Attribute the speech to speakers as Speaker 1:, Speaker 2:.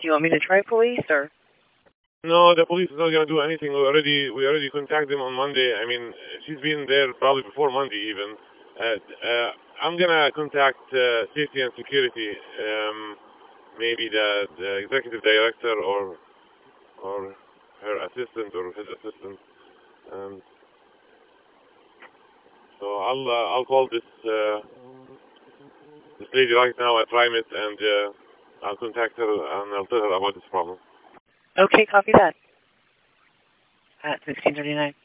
Speaker 1: Do you want me to try police or?
Speaker 2: No, the police is not gonna do anything. We already contacted them on Monday. I mean, she's been there probably before Monday even. I'm gonna contact safety and security, maybe the executive director or her assistant or his assistant. Um, so I'll call this lady right now at Primate and I'll contact her and I'll tell her about this problem.
Speaker 1: Okay, copy that. At 1639.